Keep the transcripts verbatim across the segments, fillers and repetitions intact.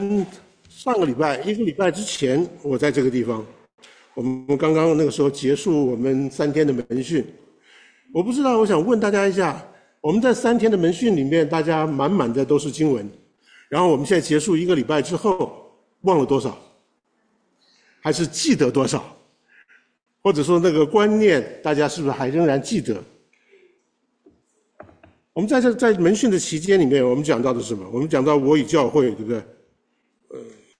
上个礼拜一个礼拜之前，我在这个地方，我们刚刚那个时候结束我们三天的门训。我不知道，我想问大家一下，我们在三天的门训里面，大家满满的都是经文，然后我们现在结束一个礼拜之后，忘了多少？还是记得多少？或者说那个观念，大家是不是还仍然记得？我们在这在门训的期间里面，我们讲到的是什么？我们讲到我与教会，对不对？呃，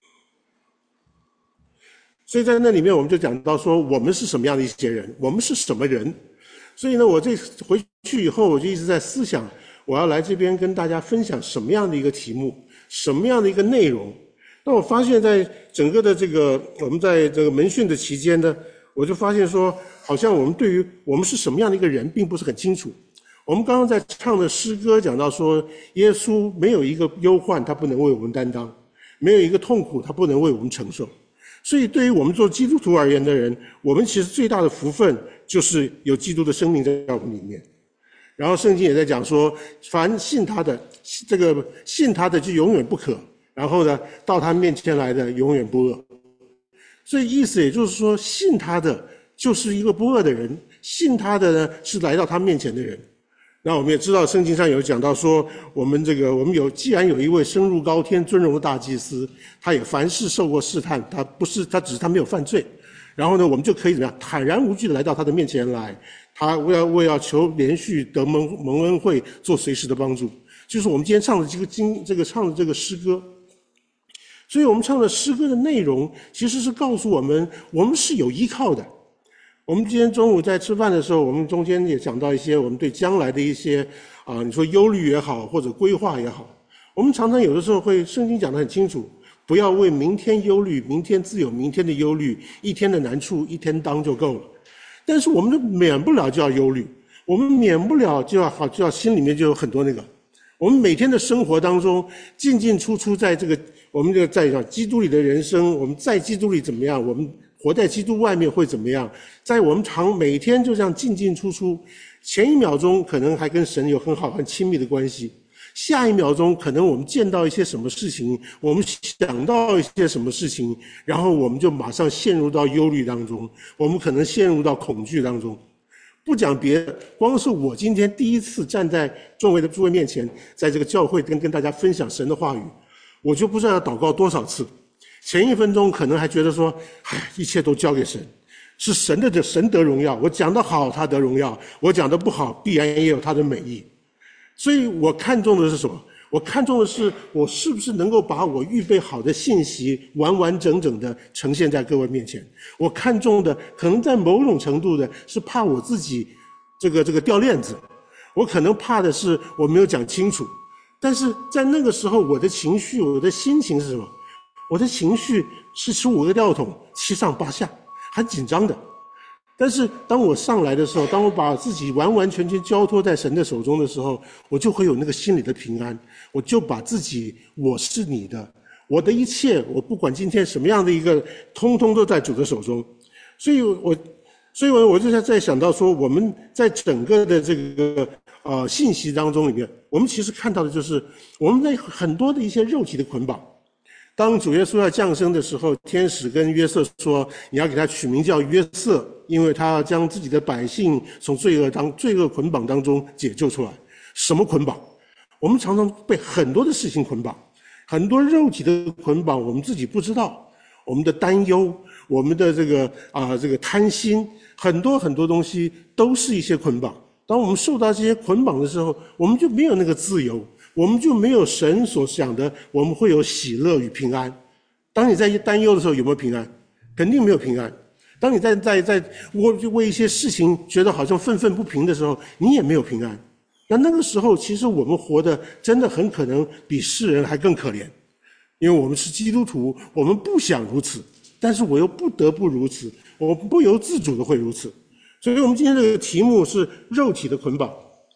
所以在那里面我们就讲到说，我们是什么样的一些人，我们是什么人。所以呢，我这回去以后，我就一直在思想，我要来这边跟大家分享什么样的一个题目，什么样的一个内容。那我发现在整个的这个我们在这个门训的期间呢，我就发现说，好像我们对于我们是什么样的一个人并不是很清楚。我们刚刚在唱的诗歌讲到说，耶稣没有一个忧患他不能为我们担当，没有一个痛苦他不能为我们承受。所以对于我们做基督徒而言的人，我们其实最大的福分就是有基督的生命在我们里面。然后圣经也在讲说，凡信他的，这个信他的就永远不可，然后呢，到他面前来的永远不饿。所以意思也就是说，信他的就是一个不饿的人，信他的呢是来到他面前的人。那我们也知道圣经上有讲到说，我们这个我们有既然有一位升入高天尊荣的大祭司，他也凡事受过试探，他不是他只是他没有犯罪，然后呢我们就可以怎么样坦然无惧的来到他的面前来，他为要为要求连续得蒙蒙恩惠，做随时的帮助，就是我们今天唱的这个经这个唱的这个诗歌。所以我们唱的诗歌的内容其实是告诉我们，我们是有依靠的。我们今天中午在吃饭的时候，我们中间也讲到一些我们对将来的一些啊，你说忧虑也好，或者规划也好，我们常常有的时候会圣经讲得很清楚，不要为明天忧虑，明天自有明天的忧虑，一天的难处一天当就够了。但是我们就免不了就要忧虑，我们免不了就要好就要心里面就有很多那个，我们每天的生活当中进进出出，在这个我们这个在讲基督里的人生，我们在基督里怎么样，我们活在基督外面会怎么样？在我们常每天就这样进进出出，前一秒钟可能还跟神有很好很亲密的关系，下一秒钟可能我们见到一些什么事情，我们想到一些什么事情，然后我们就马上陷入到忧虑当中，我们可能陷入到恐惧当中。不讲别的，光是我今天第一次站在众位的诸位面前，在这个教会跟跟大家分享神的话语，我就不知道要祷告多少次。前一分钟可能还觉得说，唉，一切都交给神，是神的神得荣耀，我讲得好他得荣耀，我讲得不好必然也有他的美意。所以我看重的是什么？我看重的是我是不是能够把我预备好的信息完完整整的呈现在各位面前。我看重的可能在某种程度的是怕我自己这个这个掉链子，我可能怕的是我没有讲清楚。但是在那个时候，我的情绪我的心情是什么？我的情绪是十五个吊桶，七上八下，很紧张的。但是当我上来的时候，当我把自己完完全全交托在神的手中的时候，我就会有那个心里的平安。我就把自己，我是你的，我的一切，我不管今天什么样的一个，通通都在主的手中。所以我，所以我我就在在想到说，我们在整个的这个呃信息当中里面，我们其实看到的就是我们在很多的一些肉体的捆绑。当主耶稣要降生的时候，天使跟约瑟说，你要给他取名叫约瑟，因为他要将自己的百姓从罪恶当罪恶捆绑当中解救出来。什么捆绑？我们常常被很多的事情捆绑，很多肉体的捆绑我们自己不知道，我们的担忧，我们的这个啊、呃、这个贪心，很多很多东西都是一些捆绑。当我们受到这些捆绑的时候，我们就没有那个自由，我们就没有神所想的我们会有喜乐与平安。当你在担忧的时候，有没有平安？肯定没有平安。当你在在在为为一些事情觉得好像愤愤不平的时候，你也没有平安。那那个时候其实我们活得真的很可能比世人还更可怜，因为我们是基督徒，我们不想如此，但是我又不得不如此，我不由自主的会如此。所以我们今天这个题目是肉体的捆绑。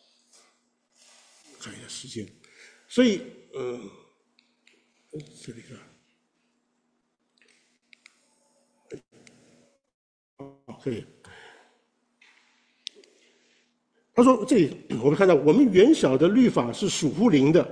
看一下时间，所以呃这里看好可以。他说这里我们看到我们原小的律法是属乎灵的，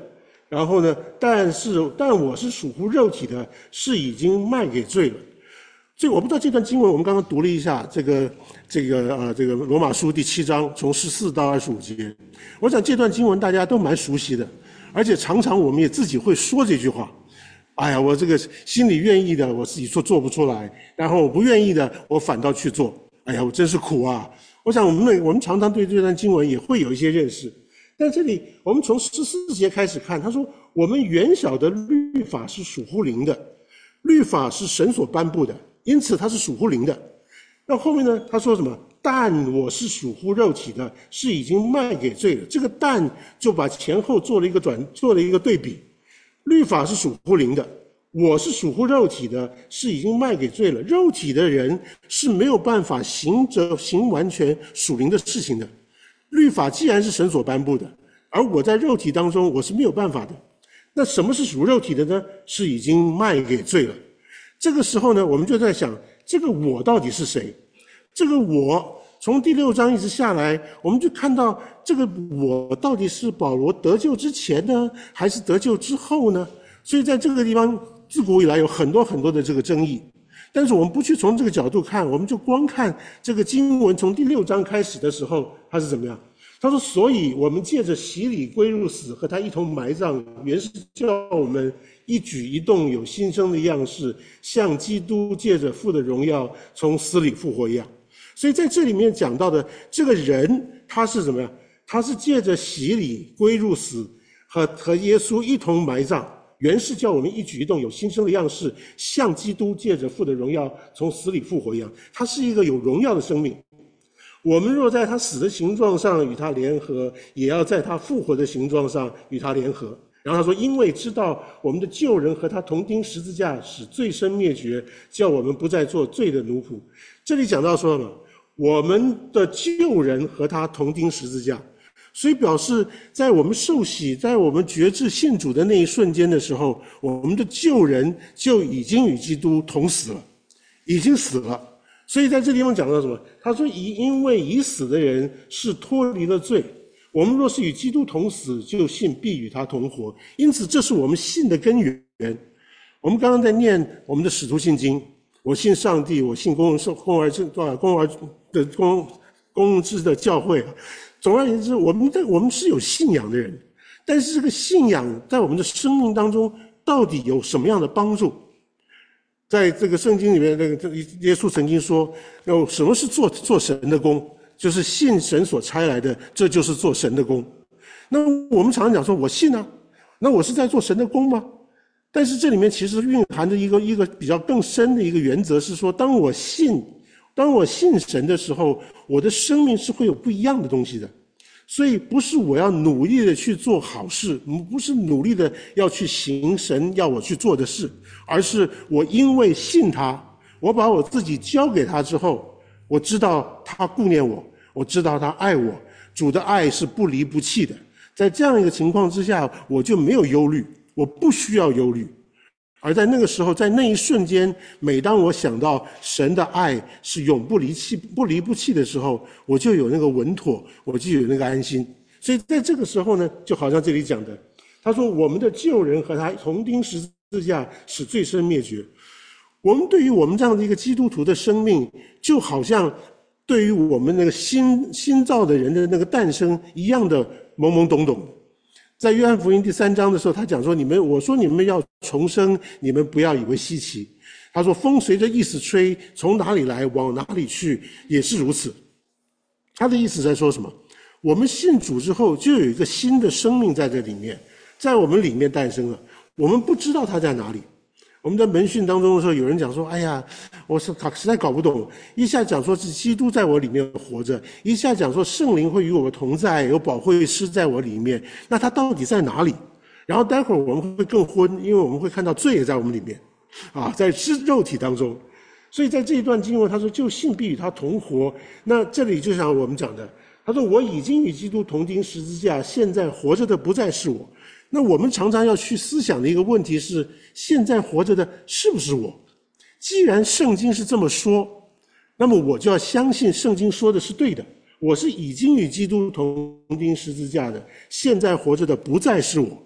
然后呢，但是但我是属乎肉体的，是已经卖给罪了。所以我不知道这段经文，我们刚刚读了一下这个这个呃这个罗马书第七章从十四到二十五节，我想这段经文大家都蛮熟悉的，而且常常我们也自己会说这句话。哎呀，我这个心里愿意的，我自己做做不出来；然后我不愿意的，我反倒去做。哎呀，我真是苦啊！我想我们我们常常对这段经文也会有一些认识。但这里我们从十四节开始看，他说我们原晓得律法是属乎灵的，律法是神所颁布的，因此它是属乎灵的。那后面呢，他说什么？但我是属乎肉体的，是已经卖给罪了。这个但就把前后做了一个转，做了一个对比。律法是属乎灵的，我是属乎肉体的，是已经卖给罪了。肉体的人是没有办法行着行完全属灵的事情的。律法既然是神所颁布的，而我在肉体当中我是没有办法的。那什么是属肉体的呢？是已经卖给罪了。这个时候呢，我们就在想，这个我到底是谁？这个我从第六章一直下来，我们就看到这个我到底是保罗得救之前呢，还是得救之后呢？所以在这个地方自古以来有很多很多的这个争议。但是我们不去从这个角度看，我们就光看这个经文从第六章开始的时候，它是怎么样？他说，所以我们借着洗礼归入死，和他一同埋葬，原是叫我们一举一动有新生的样式，像基督借着父的荣耀从死里复活一样。所以在这里面讲到的这个人，他是怎么样？他是借着洗礼归入死，和和耶稣一同埋葬，原是叫我们一举一动有新生的样式，像基督借着父的荣耀从死里复活一样。他是一个有荣耀的生命。我们若在他死的形状上与他联合，也要在他复活的形状上与他联合。然后他说，因为知道我们的旧人和他同钉十字架，使罪身灭绝，叫我们不再做罪的奴仆。这里讲到说什么？我们的旧人和他同钉十字架，所以表示在我们受洗，在我们决志信主的那一瞬间的时候，我们的旧人就已经与基督同死了，已经死了。所以在这地方讲到什么？他说，因为已死的人是脱离了罪，我们若是与基督同死，就信必与他同活。因此这是我们信的根源。我们刚刚在念我们的使徒信经，我信上帝，我信公公而正公而的公公治的教会。总而言之，我们的我们是有信仰的人，但是这个信仰在我们的生命当中到底有什么样的帮助？在这个圣经里面，那个耶稣曾经说，有什么是做做神的工？就是信神所差来的，这就是做神的工。那我们常常讲说，我信啊，那我是在做神的工吗？但是这里面其实蕴含着一个一个比较更深的一个原则，是说，当我信，当我信神的时候，我的生命是会有不一样的东西的。所以不是我要努力的去做好事，不是努力的要去行神要我去做的事，而是我因为信他，我把我自己交给他之后，我知道他顾念我，我知道他爱我，主的爱是不离不弃的。在这样一个情况之下，我就没有忧虑，我不需要忧虑。而在那个时候，在那一瞬间，每当我想到神的爱是永不离弃、不离不弃的时候，我就有那个稳妥，我就有那个安心。所以在这个时候呢，就好像这里讲的，他说我们的旧人和他同钉十字架，使罪身灭绝。我们对于我们这样的一个基督徒的生命，就好像对于我们那个新新造的人的那个诞生一样的懵懵懂懂。在约翰福音第三章的时候，他讲说，你们我说你们要重生，你们不要以为稀奇。他说，风随着意思吹，从哪里来往哪里去，也是如此。他的意思在说什么？我们信主之后，就有一个新的生命在这里面，在我们里面诞生了。我们不知道它在哪里。我们在门训当中的时候，有人讲说，哎呀，我是实在搞不懂，一下讲说是基督在我里面活着，一下讲说圣灵会与我同在，有保惠师在我里面，那它到底在哪里？然后待会儿我们会更昏，因为我们会看到罪也在我们里面啊，在肉体当中。所以在这一段经文，他说就信必与他同活。那这里就像我们讲的，他说我已经与基督同钉十字架，现在活着的不再是我。那我们常常要去思想的一个问题是，现在活着的是不是我？既然圣经是这么说，那么我就要相信圣经说的是对的。我是已经与基督同钉十字架的，现在活着的不再是我。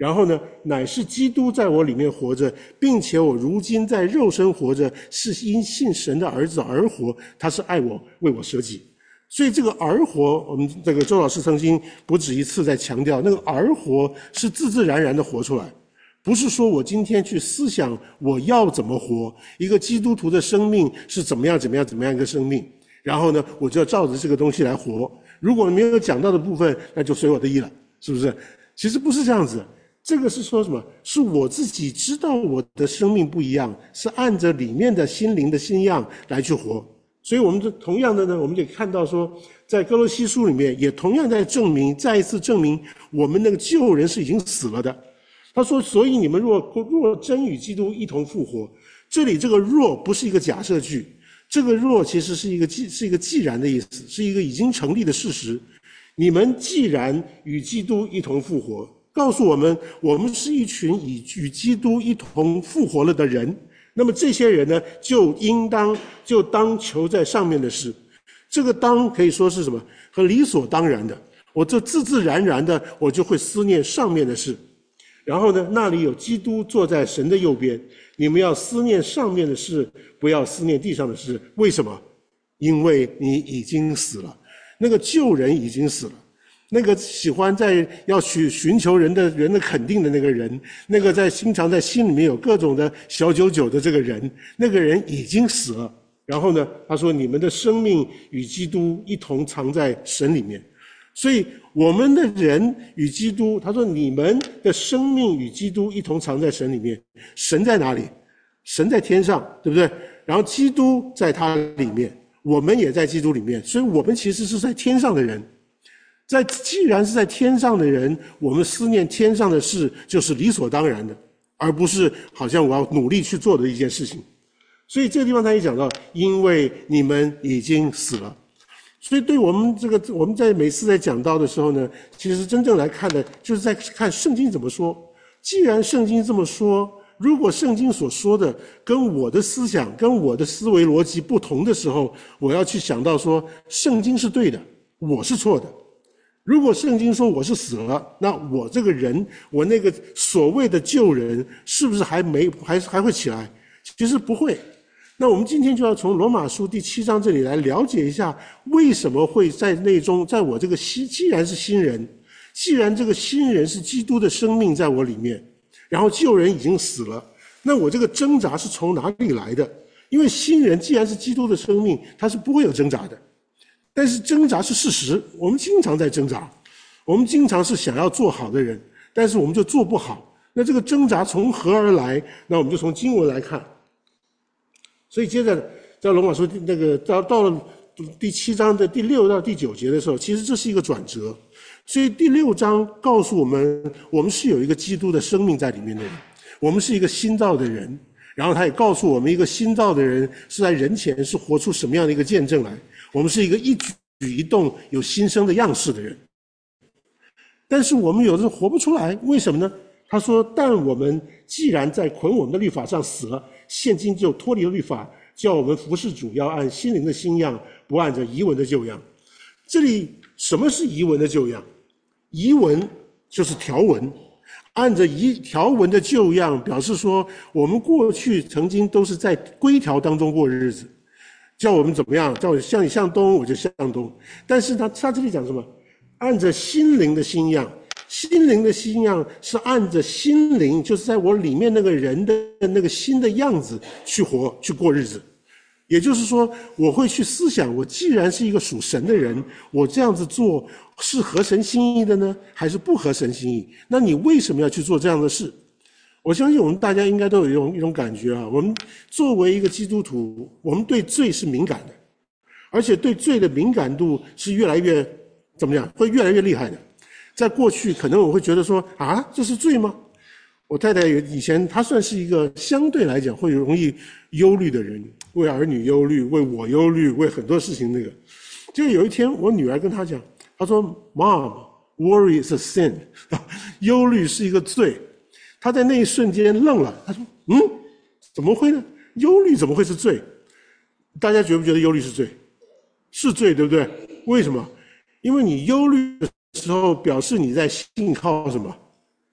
然后呢，乃是基督在我里面活着，并且我如今在肉身活着，是因信神的儿子而活，他是爱我，为我舍己。所以这个而活，我们这个周老师曾经不止一次在强调，那个而活是自自然然的活出来，不是说我今天去思想我要怎么活，一个基督徒的生命是怎么样怎么样怎么样一个生命，然后呢，我就要照着这个东西来活。如果没有讲到的部分，那就随我的意了，是不是？其实不是这样子，这个是说什么？是我自己知道我的生命不一样，是按着里面的心灵的新样来去活。所以我们这同样的呢，我们就看到说，在哥罗西书里面也同样在证明，再一次证明我们那个旧人是已经死了的。他说，所以你们若若真与基督一同复活，这里这个若不是一个假设句，这个若其实是一个既是一个既然的意思，是一个已经成立的事实。你们既然与基督一同复活，告诉我们我们是一群已与基督一同复活了的人，那么这些人呢，就应当就当求在上面的事。这个当可以说是什么？和理所当然的，我就自自然然的我就会思念上面的事。然后呢，那里有基督坐在神的右边，你们要思念上面的事，不要思念地上的事。为什么？因为你已经死了，那个旧人已经死了，那个喜欢在要去寻求人的人的肯定的那个人，那个在经常在心里面有各种的小九九的这个人，那个人已经死了。然后呢，他说你们的生命与基督一同藏在神里面。所以我们的人与基督，他说你们的生命与基督一同藏在神里面。神在哪里？神在天上，对不对？然后基督在他里面，我们也在基督里面，所以我们其实是在天上的人。在既然是在天上的人，我们思念天上的事就是理所当然的，而不是好像我要努力去做的一件事情。所以这个地方他也讲到，因为你们已经死了。所以对我们这个我们在每次在讲到的时候呢，其实真正来看的就是在看圣经怎么说。既然圣经这么说，如果圣经所说的跟我的思想跟我的思维逻辑不同的时候，我要去想到说圣经是对的，我是错的。如果圣经说我是死了，那我这个人，我那个所谓的旧人是不是还没还还会起来？其实不会。那我们今天就要从罗马书第七章这里来了解一下，为什么会在内中，在我这个新，既然是新人，既然这个新人是基督的生命在我里面，然后旧人已经死了，那我这个挣扎是从哪里来的？因为新人既然是基督的生命，他是不会有挣扎的。但是挣扎是事实，我们经常在挣扎，我们经常是想要做好的人，但是我们就做不好。那这个挣扎从何而来？那我们就从经文来看。所以接着在罗马书那个到到了第七章的第六到第九节的时候，其实这是一个转折。所以第六章告诉我们，我们是有一个基督的生命在里面的人，我们是一个新造的人。然后他也告诉我们，一个新造的人是在人前是活出什么样的一个见证来。我们是一个一举一动有新生的样式的人。但是我们有的时候活不出来，为什么呢？他说，但我们既然在捆我们的律法上死了，现今就脱离了律法，叫我们服事主要按心灵的新样，不按着遗文的旧样。这里什么是遗文的旧样？遗文就是条文，按着一条文的旧样，表示说我们过去曾经都是在规条当中过日子，叫我们怎么样，叫我向你向东我就向东。但是他他这里讲什么？按着心灵的新样。心灵的新样是按着心灵，就是在我里面那个人的那个新的样子去活去过日子。也就是说，我会去思想，我既然是一个属神的人，我这样子做是合神心意的呢，还是不合神心意？那你为什么要去做这样的事？我相信我们大家应该都有一种一种感觉啊，我们作为一个基督徒，我们对罪是敏感的，而且对罪的敏感度是越来越怎么样，会越来越厉害的。在过去可能我会觉得说啊，这是罪吗？我太太以前她算是一个相对来讲会容易忧虑的人，为儿女忧虑，为我忧虑，为很多事情那个。就有一天我女儿跟她讲，她说 Mom, worry is a sin 忧虑是一个罪。她在那一瞬间愣了，她说嗯，怎么会呢？忧虑怎么会是罪？大家觉不觉得忧虑是罪？是罪，对不对？为什么？因为你忧虑的时候表示你在信靠什么？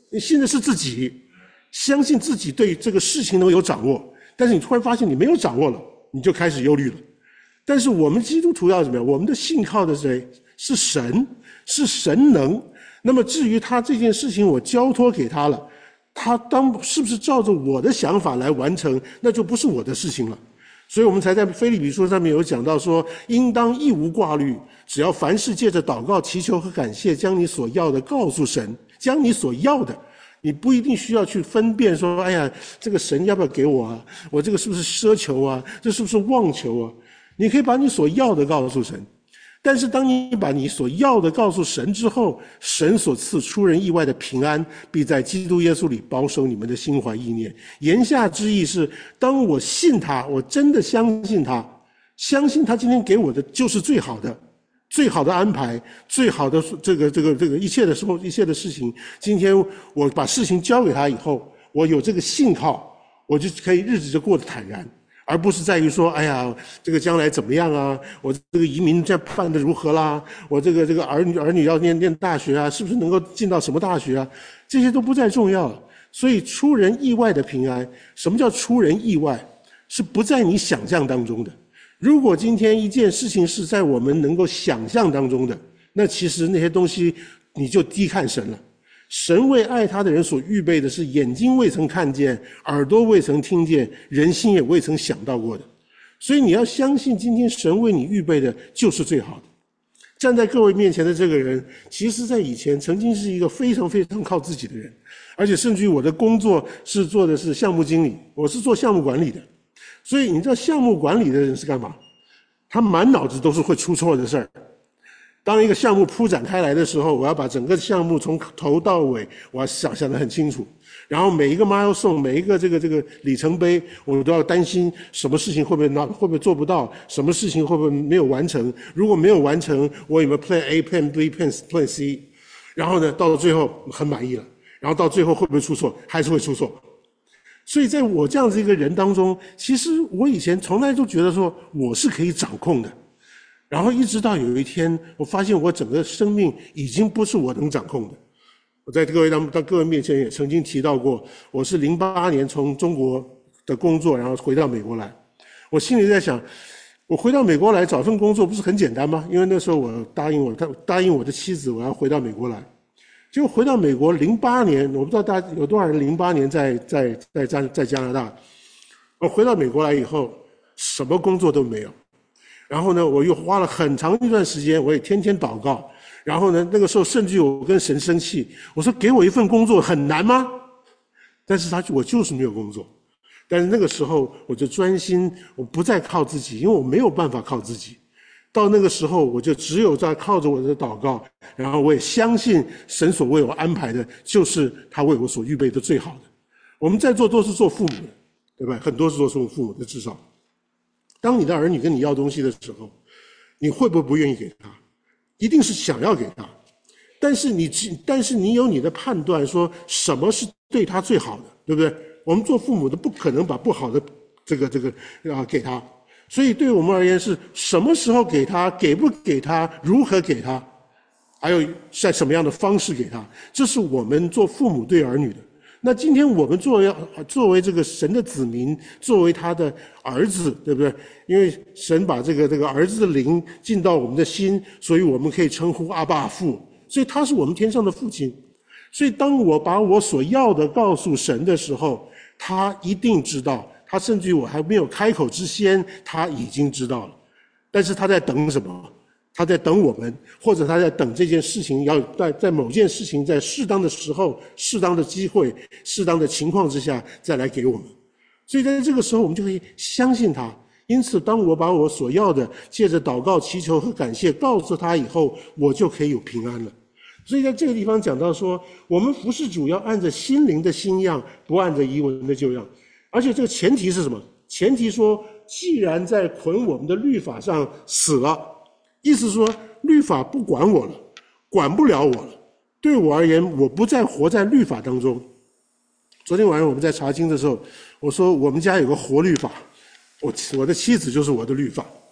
你信的是自己，相信自己对这个事情能有掌握，但是你突然发现你没有掌握了，你就开始忧虑了。但是我们基督徒要怎么样？我们的信靠的谁？是神，是神能。那么至于他这件事情我交托给他了，他当是不是照着我的想法来完成，那就不是我的事情了。所以我们才在腓立比书上面有讲到说，应当一无挂虑，只要凡事借着祷告祈求和感谢，将你所要的告诉神，将你所要的，你不一定需要去分辨说，哎呀，这个神要不要给我啊？我这个是不是奢求啊？这是不是妄求啊？你可以把你所要的告诉神。但是当你把你所要的告诉神之后，神所赐出人意外的平安必在基督耶稣里保守你们的心怀意念。言下之意是，当我信他，我真的相信他，相信他今天给我的就是最好的，最好的安排，最好的这个这个这个一切的时候，一切的事情，今天我把事情交给他以后，我有这个信靠，我就可以日子就过得坦然。而不是在于说，哎呀，这个将来怎么样啊？我这个移民这办得如何啦？我这个这个儿女儿女要念念大学啊，是不是能够进到什么大学啊？这些都不再重要了。所以出人意外的平安，什么叫出人意外？是不在你想象当中的。如果今天一件事情是在我们能够想象当中的，那其实那些东西你就低看神了。神为爱他的人所预备的是眼睛未曾看见，耳朵未曾听见，人心也未曾想到过的。所以你要相信今天神为你预备的就是最好的。站在各位面前的这个人，其实在以前曾经是一个非常非常靠自己的人，而且甚至于我的工作是做的是项目经理，我是做项目管理的。所以你知道项目管理的人是干嘛？他满脑子都是会出错的事儿。当一个项目铺展开来的时候，我要把整个项目从头到尾，我要想象得很清楚。然后每一个 milestone， 每一个这个这个里程碑，我都要担心什么事情会不会拿会不会做不到，什么事情会不会没有完成。如果没有完成，我有没有 plan A、plan B、plan C？ 然后呢，到了最后很满意了，然后到最后会不会出错？还是会出错。所以在我这样子一个人当中，其实我以前从来都觉得说我是可以掌控的。然后一直到有一天，我发现我整个生命已经不是我能掌控的。我在各位当当各位面前也曾经提到过，我是零八年从中国的工作，然后回到美国来。我心里在想，我回到美国来找份工作不是很简单吗？因为那时候我答应我答应我的妻子，我要回到美国来。结果回到美国零八年，我不知道大家有多少人零八年在在在加在加拿大。我回到美国来以后，什么工作都没有。然后呢，我又花了很长一段时间，我也天天祷告。然后呢，那个时候甚至我跟神生气，我说给我一份工作很难吗？但是他我就是没有工作。但是那个时候我就专心，我不再靠自己，因为我没有办法靠自己。到那个时候我就只有在靠着我的祷告，然后我也相信神所为我安排的就是他为我所预备的最好的。我们在座都是做父母的，对吧？很多是做父母的，至少当你的儿女跟你要东西的时候，你会不会不愿意给他？一定是想要给他，但是你但是你有你的判断，说什么是对他最好的，对不对？我们做父母的不可能把不好的这个这个啊给他，所以对我们而言是什么时候给他，给不给他，如何给他，还有在什么样的方式给他，这是我们做父母对儿女的。那今天我们作为作为这个神的子民，作为他的儿子，对不对？因为神把这个这个儿子的灵进到我们的心，所以我们可以称呼阿爸父，所以他是我们天上的父亲。所以当我把我所要的告诉神的时候，他一定知道，他甚至于我还没有开口之先，他已经知道了。但是他在等什么？他在等我们，或者他在等这件事情要在在某件事情在适当的时候、适当的机会、适当的情况之下再来给我们。所以在这个时候我们就可以相信他。因此当我把我所要的借着祷告、祈求和感谢告诉他以后，我就可以有平安了。所以在这个地方讲到说，我们服侍主要按着心灵的新样，不按着遗文的旧样。而且这个前提是什么？前提说，既然在捆我们的律法上死了，意思说律法不管我了，管不了我了。对我而言，我不再活在律法当中。昨天晚上我们在查经的时候，我说我们家有个活律法，我我的妻子就是我的律法。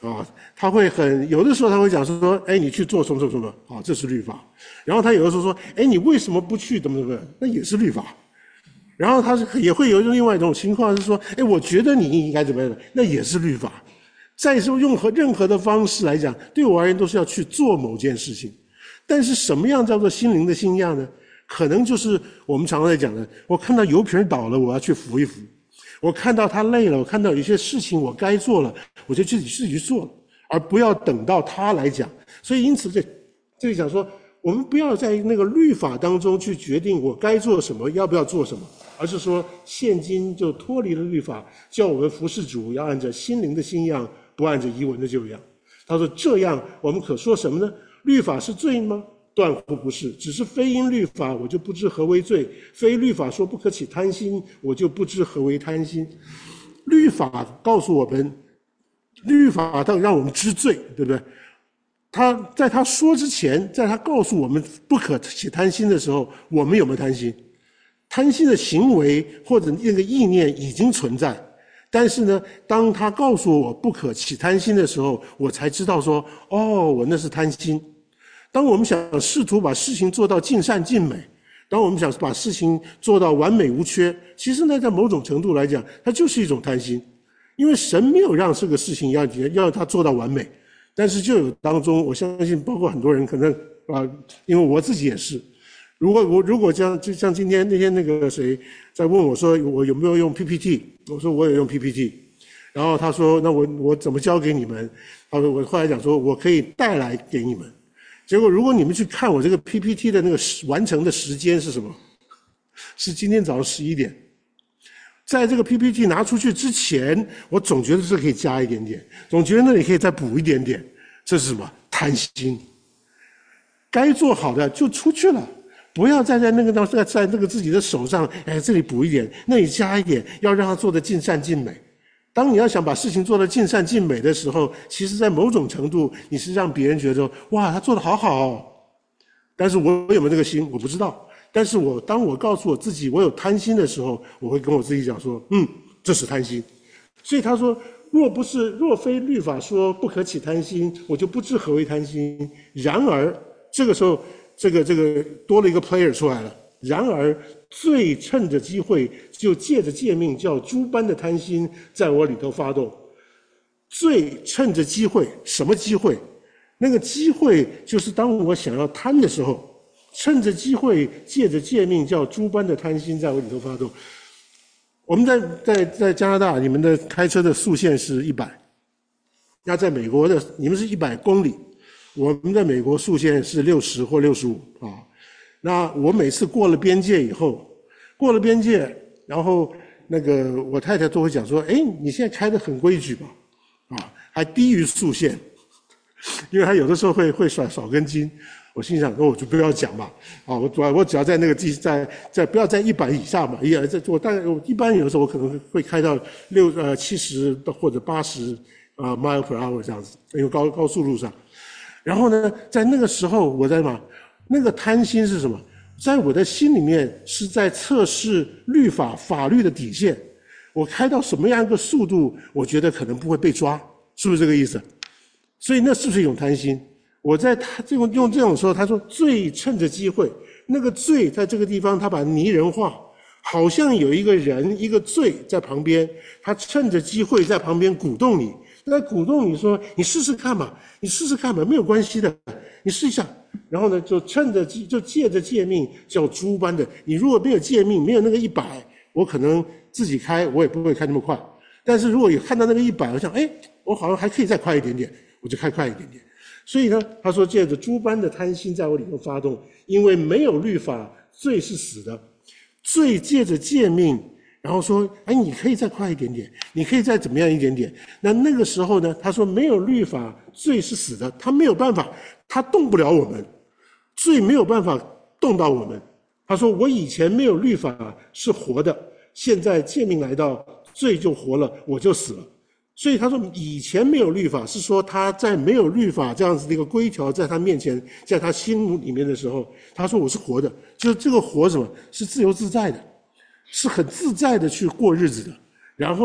啊，他会很有的时候他会讲说，哎，你去做什么什么什么，啊，这是律法。然后他有的时候说，哎，你为什么不去怎么怎么，那也是律法。然后他是也会有另外一种情况是说，哎，我觉得你应该怎么样的，那也是律法。再说用和任何的方式来讲，对我而言都是要去做某件事情。但是什么样叫做心灵的新样呢？可能就是我们常常在讲的，我看到油瓶倒了，我要去扶一扶。我看到他累了，我看到有些事情我该做了，我就自己自己去做了，而不要等到他来讲。所以因此这这里讲说，我们不要在那个律法当中去决定我该做什么，要不要做什么，而是说现今就脱离了律法，叫我们服事主要按着心灵的新样，不按着遗文的旧样。他说这样我们可说什么呢？律法是罪吗？断乎不是，只是非因律法，我就不知何为罪；非律法说不可起贪心，我就不知何为贪心。律法告诉我们，律法它让我们知罪，对不对？他在他说之前，在他告诉我们不可起贪心的时候，我们有没有贪心？贪心的行为或者那个意念已经存在，但是呢，当他告诉我不可起贪心的时候，我才知道说，哦，我那是贪心。当我们想试图把事情做到尽善尽美，当我们想把事情做到完美无缺，其实呢，在某种程度来讲，它就是一种贪心，因为神没有让这个事情要要他做到完美，但是就有当中，我相信包括很多人可能啊、呃，因为我自己也是，如果我如果像就像今天那天那个谁在问我说我有没有用 P P T， 我说我有用 P P T， 然后他说那我我怎么教给你们？他说我后来讲说我可以带来给你们。结果如果你们去看我这个 P P T 的那个完成的时间是什么？是今天早上十一点。在这个 P P T 拿出去之前，我总觉得是可以加一点点，总觉得那里可以再补一点点。这是什么？贪心。该做好的就出去了，不要再在那个当在在那个自己的手上，哎，这里补一点，那里加一点，要让它做得尽善尽美。当你要想把事情做得尽善尽美的时候，其实在某种程度你是让别人觉得哇他做得好好哦，但是我有没有这个心我不知道。但是我当我告诉我自己我有贪心的时候，我会跟我自己讲说嗯这是贪心。所以他说若不是若非律法说不可起贪心，我就不知何为贪心。然而这个时候这个这个多了一个 player 出来了。然而罪趁着机会就借着诫命叫诸般的贪心在我里头发动。罪趁着机会，什么机会？那个机会就是当我想要贪的时候，趁着机会借着诫命叫诸般的贪心在我里头发动。我们在在在加拿大，你们的开车的速限是一百，那在美国的你们是一百公里，我们在美国速限是六十或六十五啊。那我每次过了边界以后，过了边界，然后那个我太太都会讲说，哎，你现在开得很规矩吧？啊，还低于速限，因为他有的时候会会少少根筋。我心想，那我就不要讲嘛，啊，我主要我只要在那个地在在不要在一百以下嘛，也在我大概我一般有的时候我可能会开到六呃七十或者八十啊 mile per hour 这样子，因为高高速路上。然后呢，在那个时候我在嘛。那个贪心是什么？在我的心里面是在测试律法法律的底线。我开到什么样一个速度，我觉得可能不会被抓，是不是这个意思？所以那是不是一种贪心？我在他这种用这种时候，他说罪趁着机会，那个罪在这个地方他把拟人化，好像有一个人一个罪在旁边，他趁着机会在旁边鼓动你，在鼓动你说你试试看嘛，你试试看嘛，没有关系的，你试一下。然后呢，就趁着就借着诫命叫诸般的。你如果没有诫命，没有那个一百，我可能自己开，我也不会开那么快。但是如果有看到那个一百，我想，哎，我好像还可以再快一点点，我就开快一点点。所以呢，他说借着诸般的贪心在我里头发动，因为没有律法，罪是死的。罪借着诫命，然后说，哎，你可以再快一点点，你可以再怎么样一点点。那那个时候呢，他说没有律法，罪是死的，他没有办法。他动不了我们，罪没有办法动到我们。他说我以前没有律法是活的，现在诫命来到，罪就活了，我就死了。所以他说以前没有律法是说他在没有律法这样子的一个规条在他面前，在他心里面的时候，他说我是活的，就是这个活什么是自由自在的，是很自在的去过日子的。然后呢，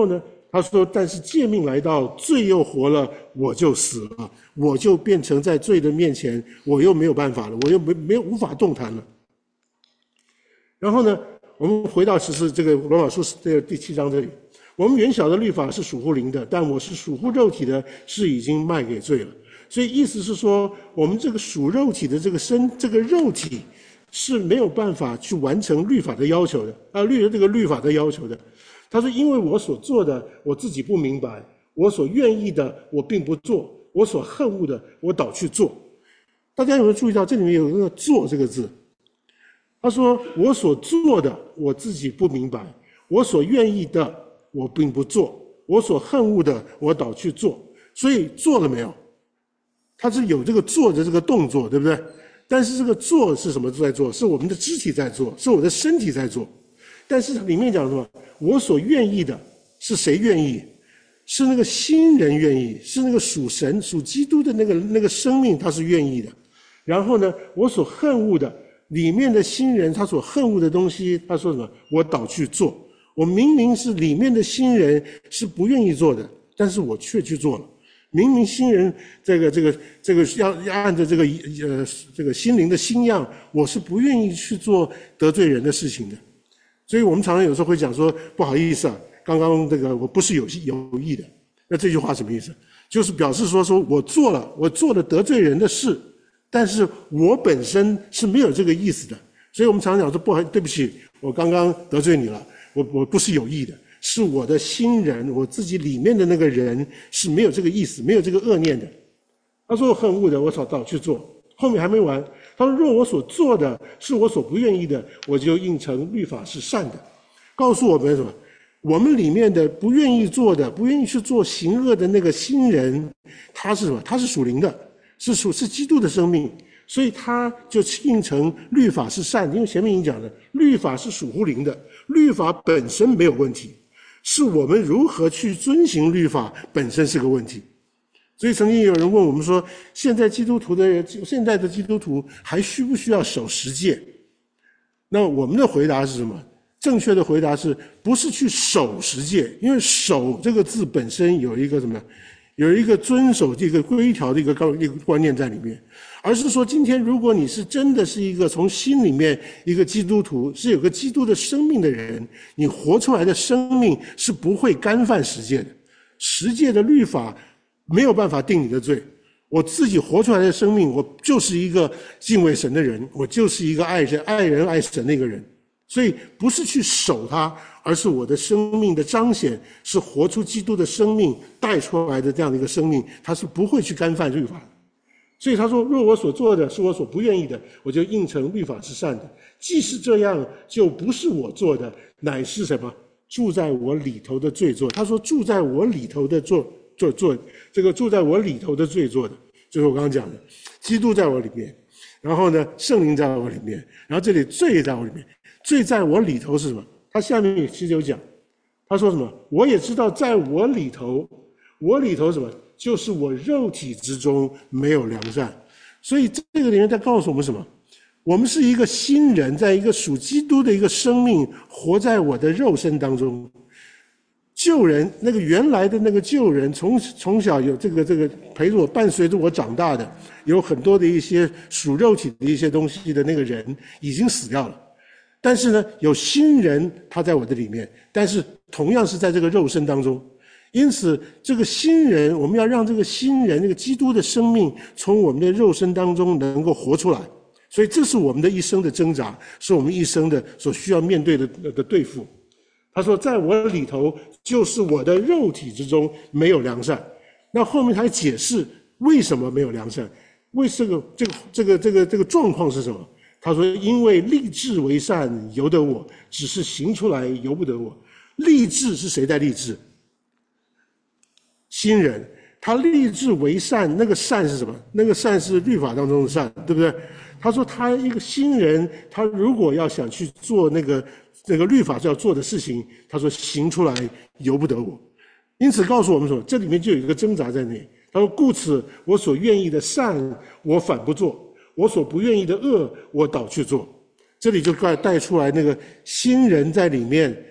他说但是诫命来到，罪又活了，我就死了，我就变成在罪的面前，我又没有办法了，我又没没有无法动弹了。然后呢，我们回到其实这个罗马书这个第七章这里，我们原晓得律法是属乎灵的，但我是属乎肉体的，是已经卖给罪了。所以意思是说，我们这个属肉体的这个身，这个肉体是没有办法去完成律法的要求的啊，律这个律法的要求的。他说，因为我所做的我自己不明白，我所愿意的我并不做，我所恨恶的我倒去做。大家有没有注意到这里面有那个做这个字？他说我所做的我自己不明白，我所愿意的我并不做，我所恨恶的我倒去做。所以做了没有？他是有这个做的这个动作，对不对？但是这个做是什么在做？是我们的肢体在做，是我的身体在做。但是里面讲什么？我所愿意的是谁愿意？是那个新人愿意，是那个属神属基督的那个那个生命，他是愿意的。然后呢，我所恨恶的里面的新人，他所恨恶的东西，他说什么？我倒去做。我明明是里面的新人是不愿意做的，但是我却去做了。明明新人这个这个这个要要按照这个呃这个心灵的新样，我是不愿意去做得罪人的事情的。所以我们常常有时候会讲说，不好意思啊，刚刚这个我不是有有意的。那这句话什么意思？就是表示说说我做了我做了得罪人的事，但是我本身是没有这个意思的。所以我们常常讲说，不好，对不起，我刚刚得罪你了，我我不是有意的。是我的新人，我自己里面的那个人是没有这个意思，没有这个恶念的。他说我恨恶的，我早早去做。后面还没完，他说若我所做的是我所不愿意的，我就应承律法是善的。告诉我们什么？我们里面的不愿意做的，不愿意去做行恶的那个新人，他是什么？他是属灵的，是属是基督的生命，所以他就应承律法是善的。因为前面已经讲了，律法是属乎灵的，律法本身没有问题。是我们如何去遵行律法本身是个问题。所以曾经有人问我们说，现在基督徒的人，现在的基督徒还需不需要守十诫？那我们的回答是什么？正确的回答是不是去守十诫？因为守这个字本身有一个什么？有一个遵守这个规条的一个一个观念在里面，而是说今天如果你是真的是一个从心里面一个基督徒，是有个基督的生命的人，你活出来的生命是不会干犯十诫的。十诫的律法没有办法定你的罪，我自己活出来的生命，我就是一个敬畏神的人，我就是一个爱人爱人爱神的一个人。所以不是去守它，而是我的生命的彰显是活出基督的生命带出来的这样的一个生命，它是不会去干犯律法的。所以他说，若我所做的是我所不愿意的，我就应承律法是善的。既是这样，就不是我做的，乃是什么？住在我里头的罪做。他说住在我里头的做做做这个住在我里头的罪做的，就是我刚刚讲的，基督在我里面，然后呢圣灵在我里面，然后这里罪在我里面。罪在我里头是什么？他下面其实有讲，他说什么？我也知道在我里头，我里头什么？就是我肉体之中没有良善。所以这个里面在告诉我们什么？我们是一个新人，在一个属基督的一个生命，活在我的肉身当中。旧人，那个原来的那个旧人，从从小有这个这个陪着我伴随着我长大的，有很多的一些属肉体的一些东西的那个人已经死掉了。但是呢，有新人他在我的里面，但是同样是在这个肉身当中。因此这个新人，我们要让这个新人，那个基督的生命从我们的肉身当中能够活出来。所以这是我们的一生的挣扎，是我们一生的所需要面对的的对付。他说在我里头，就是我的肉体之中没有良善。那后面他还解释为什么没有良善，为这个这个这个这个这个状况是什么。他说因为立志为善由得我，只是行出来由不得我。立志是谁在立志？新人。他立志为善，那个善是什么？那个善是律法当中的善，对不对？他说他一个新人，他如果要想去做那个那个律法要做的事情，他说行出来由不得我。因此告诉我们说，这里面就有一个挣扎在那里。他说故此我所愿意的善我反不做，我所不愿意的恶我倒去做。这里就带出来那个新人在里面，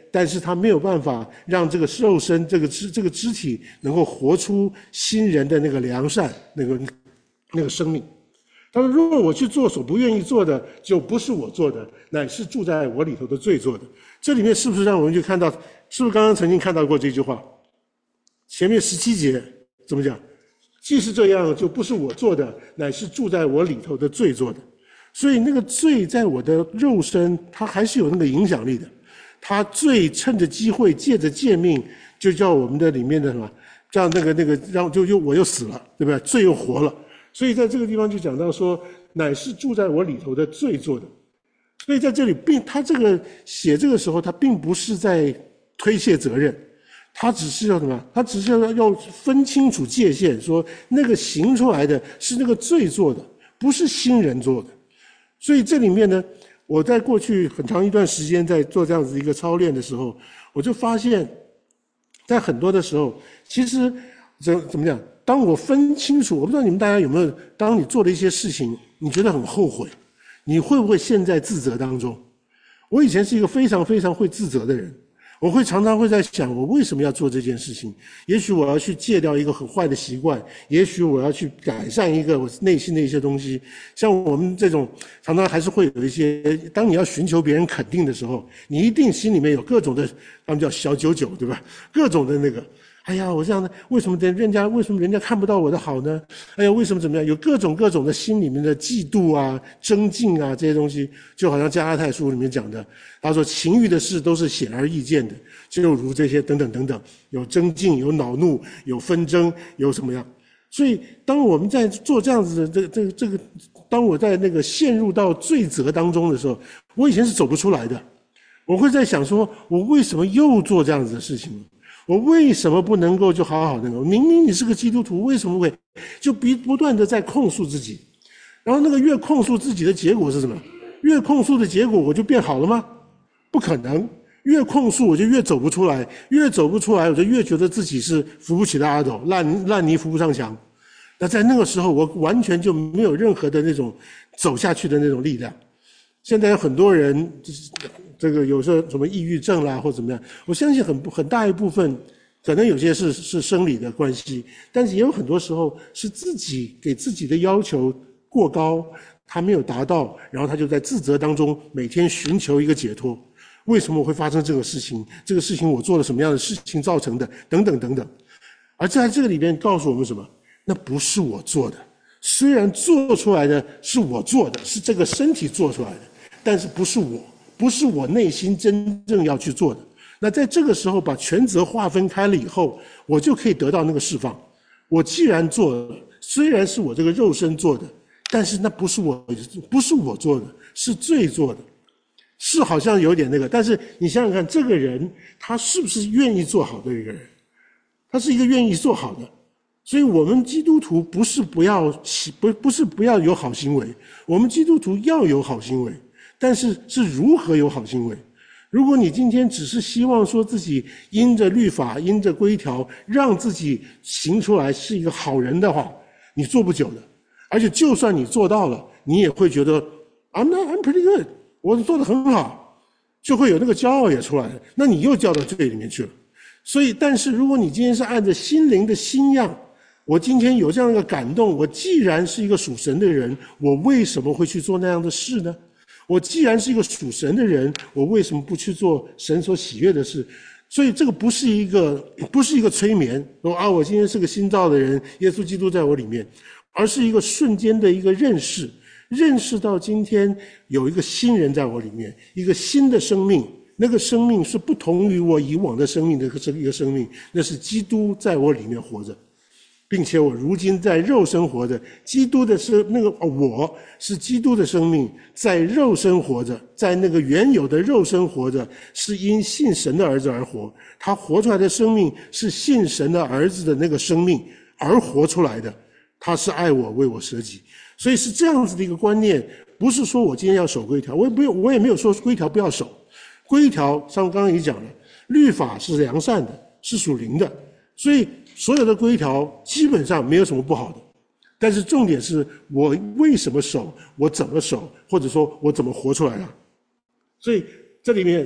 但是他没有办法让这个肉身这个肢这个肢体能够活出新人的那个良善那个那个生命。他说：“如果我去做所不愿意做的，就不是我做的，乃是住在我里头的罪做的。”这里面是不是让我们去看到？是不是刚刚曾经看到过这句话？前面十七节怎么讲？既是这样，就不是我做的，乃是住在我里头的罪做的。所以那个罪在我的肉身，它还是有那个影响力的。他罪趁着机会，借着诫命，就叫我们的里面的什么，让那个那个让就又我又死了，对不对？罪又活了。所以在这个地方就讲到说，乃是住在我里头的罪做的。所以在这里并他这个写这个时候，他并不是在推卸责任，他只是要什么？他只是要要分清楚界限，说那个行出来的是那个罪做的，不是新人做的。所以这里面呢，我在过去很长一段时间在做这样子一个操练的时候，我就发现，在很多的时候，其实怎怎么讲？当我分清楚，我不知道你们大家有没有，当你做了一些事情，你觉得很后悔，你会不会陷在自责当中？我以前是一个非常非常会自责的人，我会常常会在想，我为什么要做这件事情？也许我要去戒掉一个很坏的习惯，也许我要去改善一个我内心的一些东西。像我们这种常常还是会有一些，当你要寻求别人肯定的时候，你一定心里面有各种的，他们叫小九九，对吧？各种的那个。哎呀，我这样的，为什么人家为什么人家看不到我的好呢？哎呀，为什么怎么样？有各种各种的心里面的嫉妒啊、争竞啊这些东西，就好像加拉太书里面讲的，他说情欲的事都是显而易见的，就如这些等等等等，有争竞、有恼怒、有纷争、有什么样？所以，当我们在做这样子的这个这个这个，当我在那个陷入到罪责当中的时候，我以前是走不出来的。我会在想说，我为什么又做这样子的事情？我为什么不能够就好好的呢？明明你是个基督徒，为什么会就不不断的在控诉自己？然后那个越控诉自己的结果是什么？越控诉的结果我就变好了吗？不可能。越控诉我就越走不出来，越走不出来我就越觉得自己是扶不起的阿斗，烂烂泥扶不上墙。那在那个时候，我完全就没有任何的那种走下去的那种力量。现在有很多人就是这个有时候什么抑郁症啦或怎么样，我相信很很大一部分可能有些是是生理的关系，但是也有很多时候是自己给自己的要求过高，他没有达到，然后他就在自责当中每天寻求一个解脱。为什么会发生这个事情？这个事情我做了什么样的事情造成的？等等等等。而在这个里面告诉我们什么？那不是我做的，虽然做出来的是我做的，是这个身体做出来的，但是不是我，不是我内心真正要去做的。那在这个时候把权责划分开了以后，我就可以得到那个释放。我既然做了，虽然是我这个肉身做的，但是那不是我，不是我做的，是罪做的。是好像有点那个，但是你想想看，这个人他是不是愿意做好的一个人？他是一个愿意做好的。所以我们基督徒不是不要不不是不要有好行为，我们基督徒要有好行为，但是是如何有好行为？如果你今天只是希望说自己因着律法、因着规条，让自己行出来是一个好人的话，你做不久的。而且就算你做到了，你也会觉得 I'm not, I'm pretty good， 我做得很好，就会有那个骄傲也出来了，那你又掉到罪里面去了。所以，但是如果你今天是按着心灵的心样，我今天有这样一个感动，我既然是一个属神的人，我为什么会去做那样的事呢？我既然是一个属神的人，我为什么不去做神所喜悦的事？所以这个不是一个不是一个催眠，说啊我今天是个新造的人，耶稣基督在我里面，而是一个瞬间的一个认识，认识到今天有一个新人在我里面，一个新的生命，那个生命是不同于我以往的生命的一个生命，那是基督在我里面活着。并且我如今在肉身活着，基督的是那个我是基督的生命，在肉身活着，在那个原有的肉身活着，是因信神的儿子而活。他活出来的生命是信神的儿子的那个生命而活出来的，他是爱我，为我舍己。所以是这样子的一个观念，不是说我今天要守规条，我也没有我也没有说规条不要守。规条像刚刚也讲了，律法是良善的，是属灵的，所以所有的规条基本上没有什么不好的，但是重点是我为什么守，我怎么守，或者说我怎么活出来了。所以这里面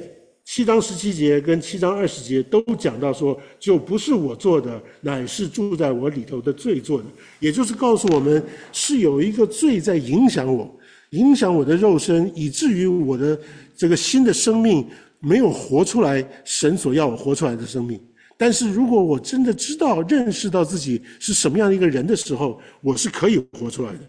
七章十七节跟七章二十节都讲到说，就不是我做的，乃是住在我里头的罪做的，也就是告诉我们是有一个罪在影响我，影响我的肉身，以至于我的这个新的生命没有活出来神所要我活出来的生命。但是如果我真的知道认识到自己是什么样的一个人的时候，我是可以活出来的。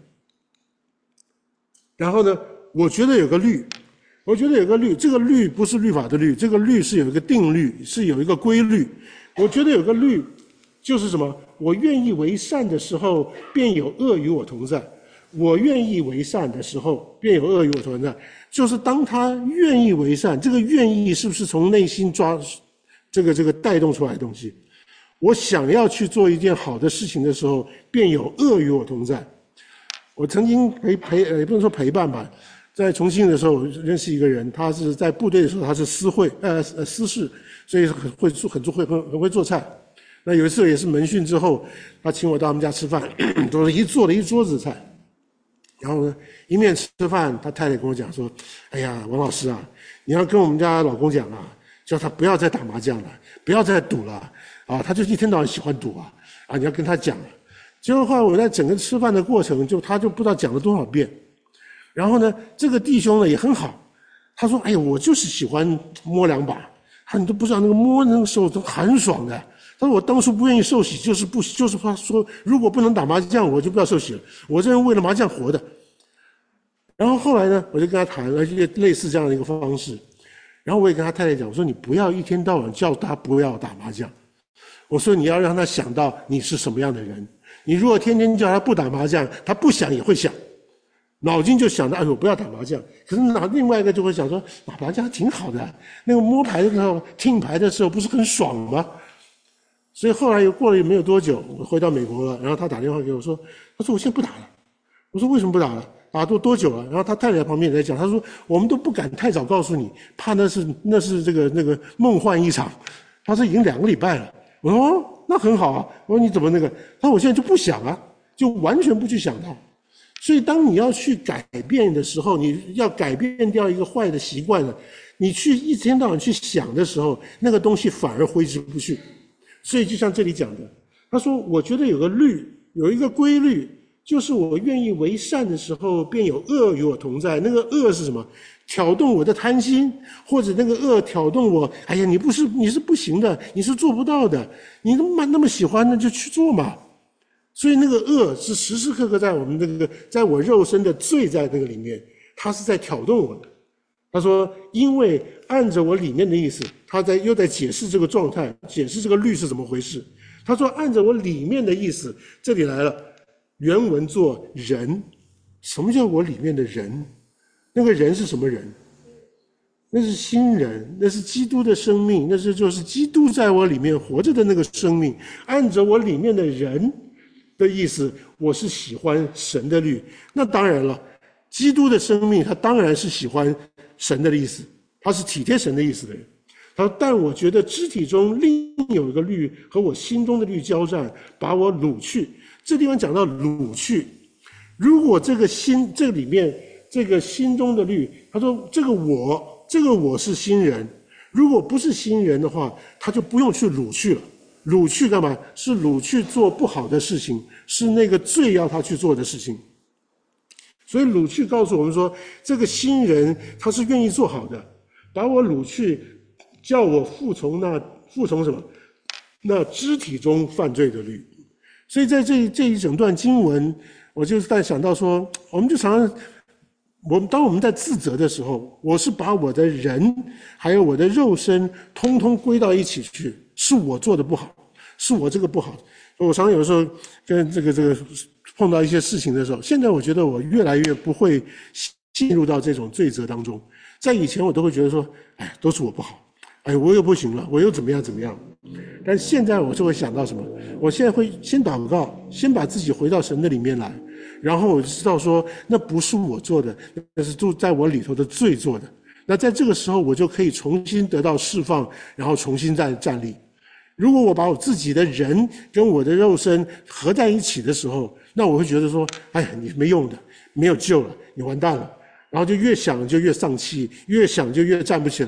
然后呢，我觉得有个律，我觉得有个律，这个律不是律法的律，这个律是有一个定律，是有一个规律。我觉得有个律就是什么？我愿意为善的时候，便有恶与我同在。我愿意为善的时候，便有恶与我同在。就是当他愿意为善，这个愿意是不是从内心抓这个这个带动出来的东西？我想要去做一件好的事情的时候，便有恶与我同在。我曾经陪陪呃，也不能说陪伴吧，在重庆的时候认识一个人，他是在部队的时候他是私会呃呃私事，所以很会做很做会很很会做菜。那有一次也是门训之后，他请我到他们家吃饭，都是一做了一桌子菜。然后呢，一面吃饭，他太太跟我讲说：“哎呀，王老师啊，你要跟我们家老公讲啊，叫他不要再打麻将了，不要再赌了啊，他就一天到晚喜欢赌啊啊，你要跟他讲。”结果后来我在整个吃饭的过程，就他就不知道讲了多少遍。然后呢，这个弟兄呢也很好，他说：“哎呀，我就是喜欢摸两把，他你都不知道那个摸那个时候都很爽的。”他说：“我当初不愿意受洗，就是不就是怕说如果不能打麻将，我就不要受洗了。我这人为了麻将活的。”然后后来呢，我就跟他谈了类似这样的一个方式。然后我也跟他太太讲，我说：“你不要一天到晚叫他不要打麻将，我说你要让他想到你是什么样的人。你如果天天叫他不打麻将，他不想也会想，脑筋就想到哎呦不要打麻将。可是哪另外一个就会想说打麻将挺好的，那个摸牌的时候听牌的时候不是很爽吗？”所以后来又过了没有多久，我回到美国了，然后他打电话给我说，他说我现在不打了。我说为什么不打了？打多多久了？然后他太太在旁边也在讲，他说我们都不敢太早告诉你，怕那是那是这个那个梦幻一场。他说已经两个礼拜了。我说哦，那很好啊。我说你怎么那个？他说我现在就不想啊，就完全不去想它。所以当你要去改变的时候，你要改变掉一个坏的习惯了，你去一天到晚去想的时候，那个东西反而挥之不去。所以就像这里讲的，他说我觉得有个律，有一个规律，就是我愿意为善的时候，便有恶与我同在。那个恶是什么？挑动我的贪心，或者那个恶挑动我，哎呀，你不是你是不行的，你是做不到的，你那么那么喜欢，那就去做嘛。所以那个恶是时时刻刻在我们这个，在我肉身的罪在那个里面，他是在挑动我的。他说因为按着我里面的意思，他在又在解释这个状态，解释这个律是怎么回事。他说按着我里面的意思，这里来了，原文做人。什么叫我里面的人？那个人是什么人？那是新人，那是基督的生命，那是就是基督在我里面活着的那个生命。按着我里面的人的意思，我是喜欢神的律。那当然了，基督的生命他当然是喜欢神的意思，他是体贴神的意思的人。他说但我觉得肢体中另有一个律和我心中的律交战，把我掳去。这地方讲到掳去，如果这个心这里面这个心中的律，他说这个我这个我是新人，如果不是新人的话，他就不用去掳去了。掳去干嘛？是掳去做不好的事情，是那个罪要他去做的事情。所以掳去告诉我们说，这个新人他是愿意做好的，把我掳去，叫我服从那服从什么？那肢体中犯罪的律。所以在这这一整段经文，我就是在想到说，我们就常常，我们当我们在自责的时候，我是把我的人还有我的肉身通通归到一起去，是我做的不好，是我这个不好。我常常有时候跟这个这个碰到一些事情的时候，现在我觉得我越来越不会进入到这种罪责当中。在以前我都会觉得说，哎，都是我不好，哎，我又不行了，我又怎么样怎么样。但现在我就会想到什么？我现在会先祷告，先把自己回到神的里面来，然后我就知道说，那不是我做的，那是住在我里头的罪做的。那在这个时候，我就可以重新得到释放，然后重新再站立。如果我把我自己的人跟我的肉身合在一起的时候，那我会觉得说，哎呀，你没用的，没有救了，你完蛋了。然后就越想就越丧气，越想就越站不起来。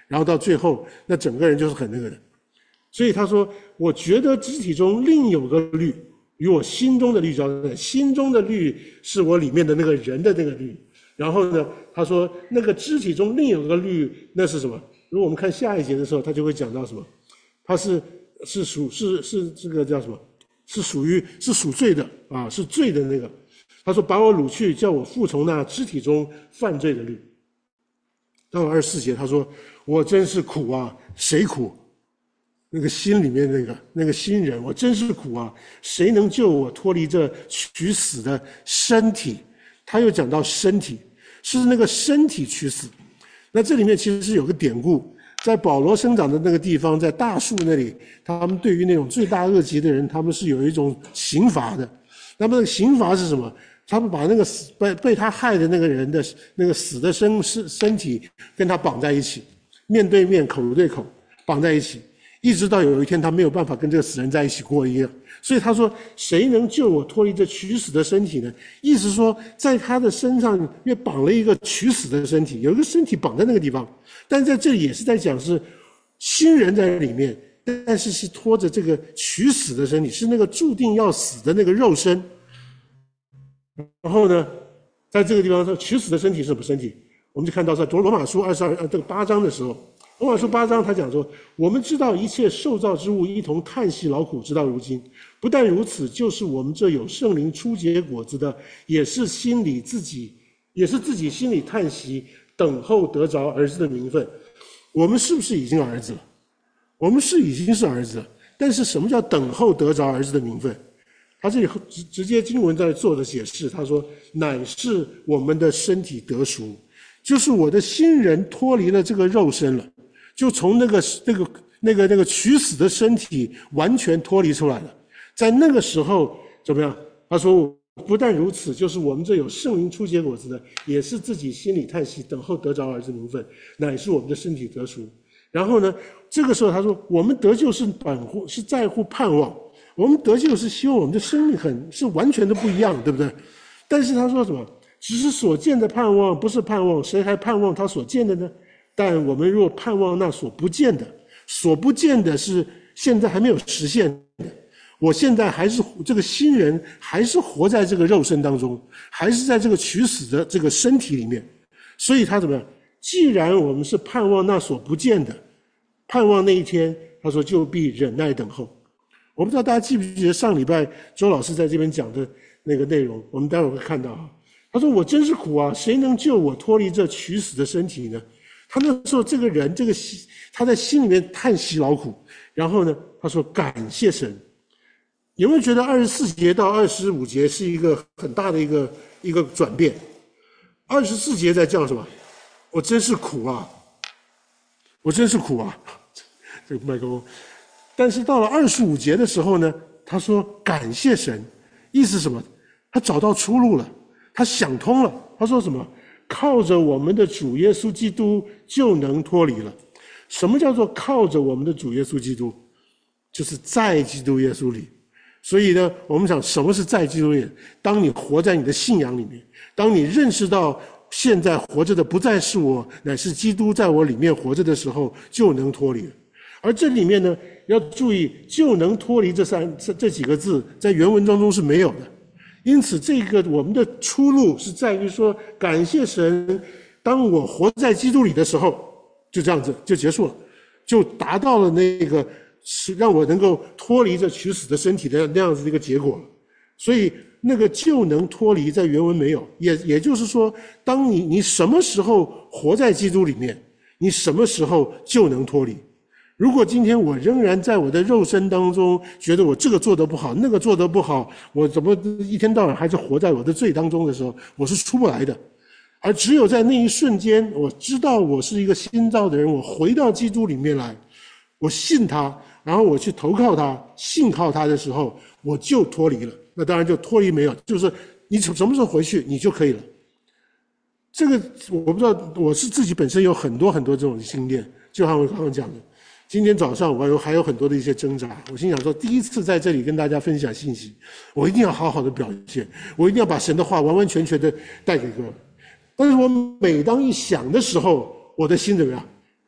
然后到最后那整个人就是很那个的。所以他说，我觉得肢体中另有个律，与我心中的律交战。心中的律是我里面的那个人的那个律。然后呢，他说那个肢体中另有个律，那是什么？如果我们看下一节的时候，他就会讲到什么？他是是属是是这个叫什么？是属于是属罪的啊，是罪的那个。他说把我掳去，叫我服从那肢体中犯罪的律。到了二十四节，他说我真是苦啊，谁苦？那个心里面那个那个新人，我真是苦啊！谁能救我脱离这取死的身体？他又讲到身体，是那个身体取死。那这里面其实是有个典故，在保罗生长的那个地方，在大树那里，他们对于那种罪大恶极的人，他们是有一种刑罚的。那么那个刑罚是什么？他们把那个死被被他害的那个人的那个死的身身身体跟他绑在一起，面对面口对口绑在一起。一直到有一天他没有办法跟这个死人在一起过夜，所以他说谁能救我脱离这取死的身体呢？意思说在他的身上又绑了一个取死的身体，有一个身体绑在那个地方，但在这里也是在讲是新人在里面，但是是拖着这个取死的身体，是那个注定要死的那个肉身。然后呢，在这个地方说取死的身体是什么身体？我们就看到在读罗马书二十二这个八章的时候，罗马书八章他讲说，我们知道一切受造之物一同叹息劳苦直到如今，不但如此，就是我们这有圣灵初结果子的，也是心里自己也是自己心里叹息，等候得着儿子的名分。我们是不是已经儿子了？我们是已经是儿子了，但是什么叫等候得着儿子的名分？他这里直直接经文在做的解释，他说乃是我们的身体得赎，就是我的新人脱离了这个肉身了，就从那个那个那个那个取死的身体完全脱离出来了。在那个时候怎么样？他说不但如此，就是我们这有圣灵初结果子的，也是自己心里叹息，等候得着儿子名分，乃是我们的身体得赎。然后呢，这个时候他说我们得救是本乎是在乎盼望，我们得救是希望我们的生命很是完全的不一样，对不对？但是他说什么？只是所见的盼望不是盼望，谁还盼望他所见的呢？但我们若盼望那所不见的，所不见的是现在还没有实现的。我现在还是这个新人，还是活在这个肉身当中，还是在这个取死的这个身体里面。所以他怎么样？既然我们是盼望那所不见的，盼望那一天，他说就必忍耐等候。我不知道大家记不记得上礼拜周老师在这边讲的那个内容，我们待会儿会看到啊。他说我真是苦啊，谁能救我脱离这取死的身体呢？他那时候这个人这个他在心里面叹息劳苦，然后呢他说感谢神。有没有觉得二十四节到二十五节是一个很大的一个一个转变？二十四节在讲什么？我真是苦啊，我真是苦啊，这个麦克风。但是到了二十五节的时候呢，他说感谢神，意思是什么？他找到出路了，他想通了。他说什么？靠着我们的主耶稣基督就能脱离了。什么叫做靠着我们的主耶稣基督？就是在基督耶稣里。所以呢，我们想什么是在基督里？当你活在你的信仰里面，当你认识到现在活着的不再是我，乃是基督在我里面活着的时候，就能脱离了。而这里面呢，要注意就能脱离这三这这几个字在原文当中是没有的。因此这个我们的出路是在于说感谢神，当我活在基督里的时候，就这样子就结束了，就达到了那个是让我能够脱离这取死的身体的那样子的一个结果。所以那个就能脱离在原文没有，也也就是说当你你什么时候活在基督里面，你什么时候就能脱离。如果今天我仍然在我的肉身当中觉得我这个做得不好那个做得不好，我怎么一天到晚还是活在我的罪当中的时候，我是出不来的。而只有在那一瞬间我知道我是一个新造的人，我回到基督里面来，我信他，然后我去投靠他信靠他的时候，我就脱离了。那当然就脱离没有，就是你什么时候回去你就可以了。这个我不知道，我是自己本身有很多很多这种经验，就像我刚刚讲的，今天早上我有还有很多的一些挣扎，我心想说第一次在这里跟大家分享信息，我一定要好好的表现，我一定要把神的话完完全全的带给各位。但是我每当一想的时候，我的心怎么样？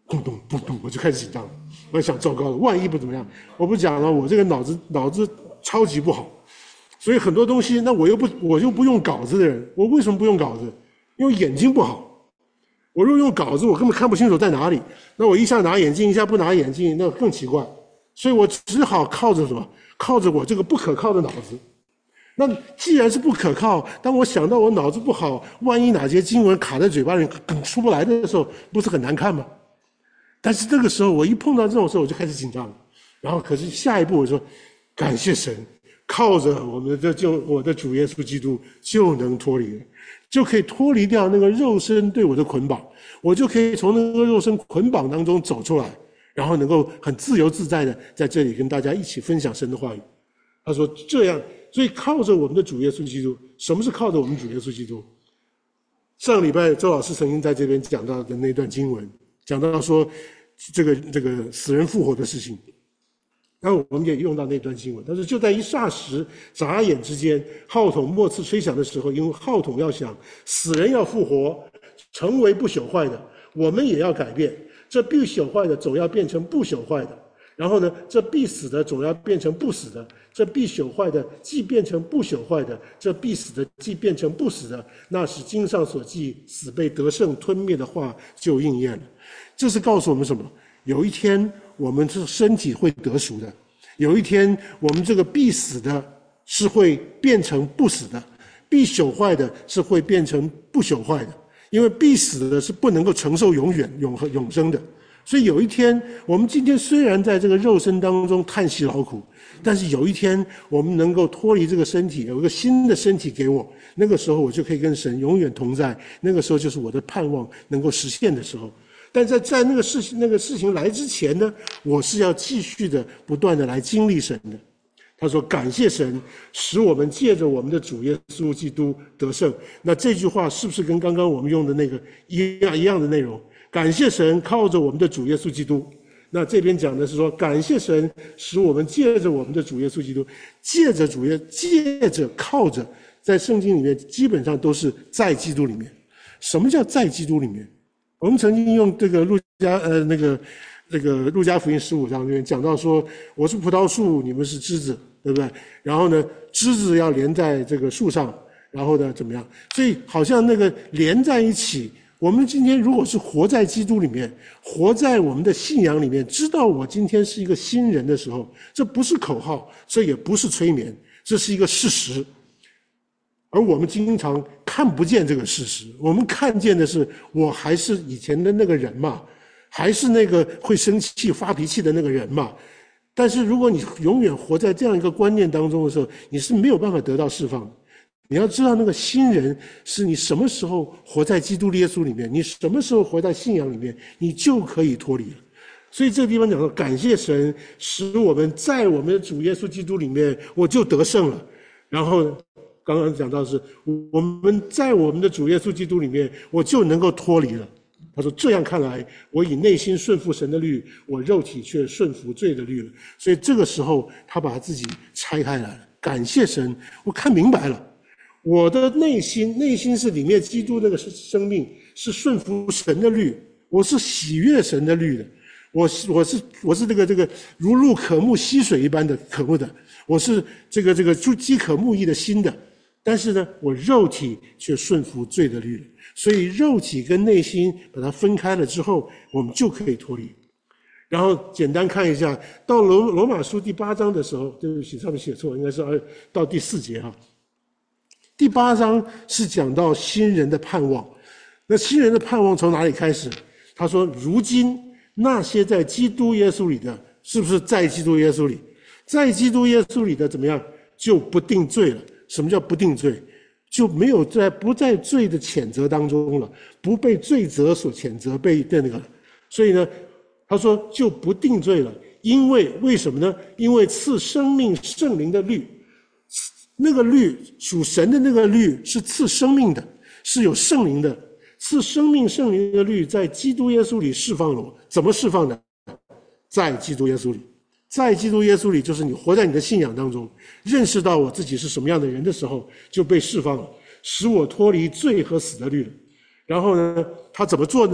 咕咚咕咚，我就开始紧张了。我想糟糕了，万一不怎么样，我不讲了，我这个脑子脑子超级不好，所以很多东西，那我又不我就不用稿子的人，我为什么不用稿子？因为眼睛不好。我如果用稿子，我根本看不清楚在哪里。那我一下拿眼镜，一下不拿眼镜，那更奇怪。所以我只好靠着什么？靠着我这个不可靠的脑子。那既然是不可靠，当我想到我脑子不好，万一哪些经文卡在嘴巴里梗出不来的时候，不是很难看吗？但是这个时候，我一碰到这种时候，我就开始紧张了。然后，可是下一步我说，感谢神，靠着我们的就我的主耶稣基督就能脱离了。就可以脱离掉那个肉身对我的捆绑，我就可以从那个肉身捆绑当中走出来，然后能够很自由自在的在这里跟大家一起分享神的话语。他说这样，所以靠着我们的主耶稣基督。什么是靠着我们主耶稣基督？上礼拜周老师曾经在这边讲到的那段经文，讲到说这个这个死人复活的事情。然后我们也用到那段经文，但是就在一霎时眨眼之间，号筒末次吹响的时候，因为号筒要响，死人要复活，成为不朽坏的，我们也要改变。这必朽坏的总要变成不朽坏的，然后呢，这必死的总要变成不死的，这必朽坏的既变成不朽坏的，这必死的既变成不死的，那是经上所记死被得胜吞灭的话就应验了。这是告诉我们什么？有一天我们是身体会得赎的，有一天我们这个必死的是会变成不死的，必朽坏的是会变成不朽坏的，因为必死的是不能够承受永远永和永生的。所以有一天，我们今天虽然在这个肉身当中叹息劳苦，但是有一天我们能够脱离这个身体，有一个新的身体给我，那个时候我就可以跟神永远同在，那个时候就是我的盼望能够实现的时候。但在在那个事情那个事情来之前呢，我是要继续的不断的来经历神的。他说感谢神使我们借着我们的主耶稣基督得胜。那这句话是不是跟刚刚我们用的那个一样一样的内容？感谢神靠着我们的主耶稣基督。那这边讲的是说感谢神使我们借着我们的主耶稣基督，借着主耶借着靠着，在圣经里面基本上都是在基督里面。什么叫在基督里面？我们曾经用这个路加呃那个这个路加福音十五章里面讲到说，我是葡萄树，你们是枝子，对不对？然后呢，枝子要连在这个树上，然后呢怎么样？所以好像那个连在一起。我们今天如果是活在基督里面，活在我们的信仰里面，知道我今天是一个新人的时候，这不是口号，这也不是催眠，这是一个事实。而我们经常看不见这个事实，我们看见的是我还是以前的那个人嘛，还是那个会生气发脾气的那个人嘛。但是如果你永远活在这样一个观念当中的时候，你是没有办法得到释放的。你要知道那个新人是你什么时候活在基督耶稣里面，你什么时候活在信仰里面，你就可以脱离了。所以这个地方讲说感谢神使我们在我们的主耶稣基督里面我就得胜了。然后刚刚讲到是我们在我们的主耶稣基督里面我就能够脱离了。他说这样看来，我以内心顺服神的律，我肉体却顺服罪的律了。所以这个时候他把自己拆开来了，感谢神，我看明白了，我的内心内心是里面基督那个生命是顺服神的律，我是喜悦神的律的，我是我是我是这个这个如入渴慕溪水一般的渴慕的，我是这个这个饥渴慕义的心的。但是呢，我肉体却顺服罪的律了。所以肉体跟内心把它分开了之后，我们就可以脱离。然后简单看一下，到罗罗马书第八章的时候，对不起，上面写错，应该是到第四节哈。第八章是讲到新人的盼望。那新人的盼望从哪里开始？他说，如今那些在基督耶稣里的，是不是在基督耶稣里？在基督耶稣里的怎么样？就不定罪了。什么叫不定罪？就没有在不在罪的谴责当中了，不被罪责所谴责，被那个。所以呢，他说就不定罪了。因为为什么呢？因为赐生命圣灵的律，那个律属神的那个律是赐生命的，是有圣灵的。赐生命圣灵的律在基督耶稣里释放了我。怎么释放的？在基督耶稣里。在基督耶稣里，就是你活在你的信仰当中，认识到我自己是什么样的人的时候，就被释放了，使我脱离罪和死的律了。然后呢，他怎么做的呢？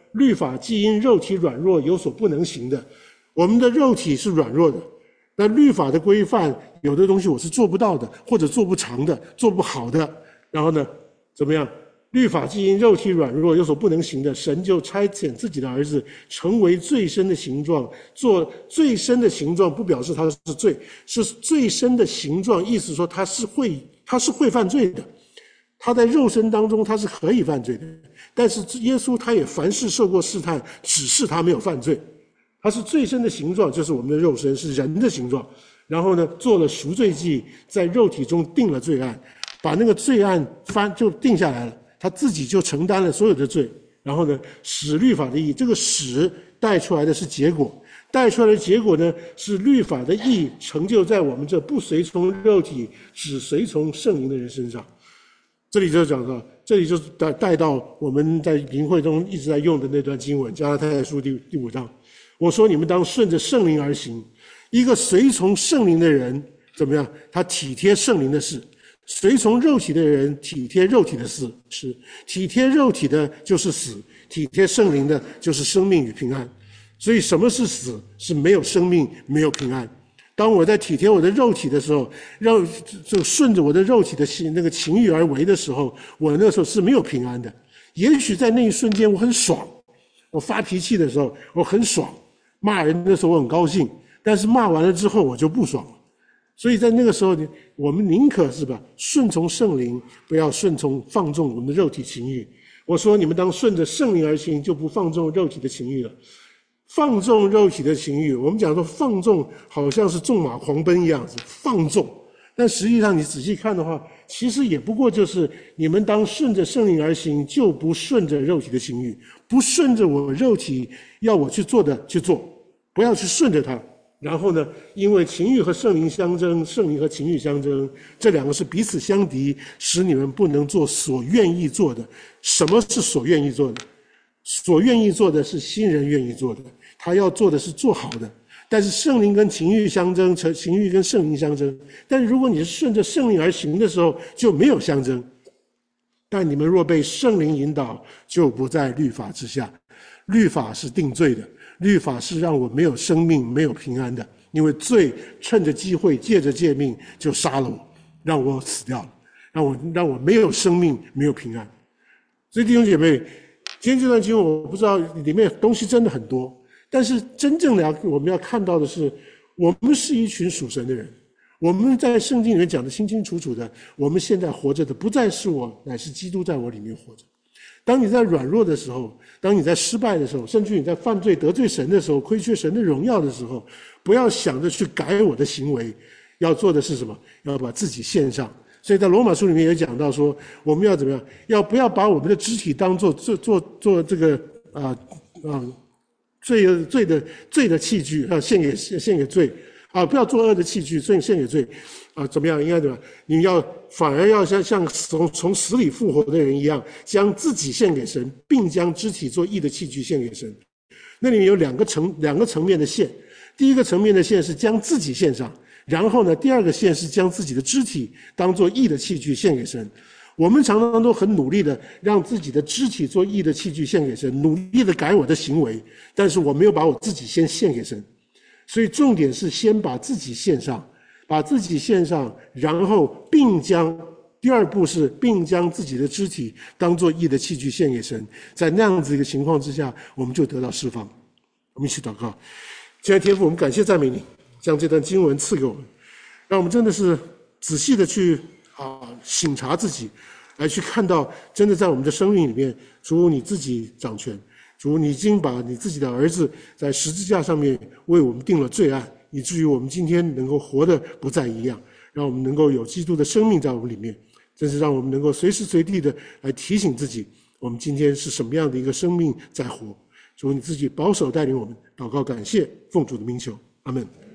律法既因肉体软弱有所不能行的。我们的肉体是软弱的，那律法的规范有的东西我是做不到的，或者做不长的，做不好的。然后呢，怎么样？律法既因肉体软弱有所不能行的，神就差遣自己的儿子成为最深的形状。做最深的形状不表示他是罪，是最深的形状，意思说他是会他是会犯罪的，他在肉身当中他是可以犯罪的。但是耶稣他也凡事受过试探，只是他没有犯罪。他是最深的形状，就是我们的肉身，是人的形状。然后呢，做了赎罪祭，在肉体中定了罪案，把那个罪案翻就定下来了，他自己就承担了所有的罪。然后呢，使律法的义，这个使带出来的是结果，带出来的结果呢，是律法的义成就在我们这不随从肉体，只随从圣灵的人身上。这里就讲到，这里就带带到我们在灵会中一直在用的那段经文，加拉太书第第五章。我说你们当顺着圣灵而行。一个随从圣灵的人怎么样？他体贴圣灵的事。随从肉体的人体贴肉体的事，是体贴肉体的就是死，体贴圣灵的就是生命与平安。所以什么是死？是没有生命，没有平安。当我在体贴我的肉体的时候，让就顺着我的肉体的心那个情欲而为的时候，我那时候是没有平安的。也许在那一瞬间我很爽，我发脾气的时候我很爽，骂人的时候我很高兴，但是骂完了之后我就不爽了。所以在那个时候，我们宁可是吧，顺从圣灵，不要顺从放纵我们的肉体情欲。我说你们当顺着圣灵而行，就不放纵肉体的情欲了。放纵肉体的情欲，我们讲说放纵好像是纵马狂奔一样子，放纵。但实际上你仔细看的话，其实也不过就是你们当顺着圣灵而行，就不顺着肉体的情欲，不顺着我肉体要我去做的去做，不要去顺着它。然后呢，因为情欲和圣灵相争，圣灵和情欲相争，这两个是彼此相敌，使你们不能做所愿意做的。什么是所愿意做的？所愿意做的是新人愿意做的，他要做的是做好的。但是圣灵跟情欲相争，情欲跟圣灵相争。但是如果你是顺着圣灵而行的时候，就没有相争。但你们若被圣灵引导，就不在律法之下。律法是定罪的，律法是让我没有生命没有平安的，因为罪趁着机会借着诫命就杀了我，让我死掉了，让我让我没有生命没有平安。所以弟兄姐妹，今天这段经文我不知道里面东西真的很多，但是真正的要我们要看到的是，我们是一群属神的人，我们在圣经里面讲的清清楚楚的，我们现在活着的不再是我，乃是基督在我里面活着。当你在软弱的时候，当你在失败的时候，甚至你在犯罪得罪神的时候，亏缺神的荣耀的时候，不要想着去改我的行为，要做的是什么？要把自己献上。所以在罗马书里面也讲到说，我们要怎么样？要不要把我们的肢体当做做做做这个啊啊、呃呃、罪罪的罪的器具啊，献给献给罪啊，不要做恶的器具，献献给罪啊，怎么样？应该怎么样？你要反而要像像从从死里复活的人一样，将自己献给神，并将肢体做义的器具献给神。那里面有两个层两个层面的献，第一个层面的献是将自己献上，然后呢，第二个献是将自己的肢体当做义的器具献给神。我们常常都很努力的让自己的肢体做义的器具献给神，努力的改我的行为，但是我没有把我自己先献给神。所以重点是先把自己献上，把自己献上，然后并将第二步是并将自己的肢体当作义的器具献给神。在那样子一个情况之下，我们就得到释放。我们一起祷告。亲爱的天父，我们感谢赞美你，将这段经文赐给我们，让我们真的是仔细的去啊省察自己，来去看到真的在我们的生命里面，主你自己掌权，主你已经把你自己的儿子在十字架上面为我们定了罪案，以至于我们今天能够活得不再一样，让我们能够有基督的生命在我们里面，真是让我们能够随时随地的来提醒自己，我们今天是什么样的一个生命在活。主你自己保守带领我们，祷告感谢，奉主的名求，阿们。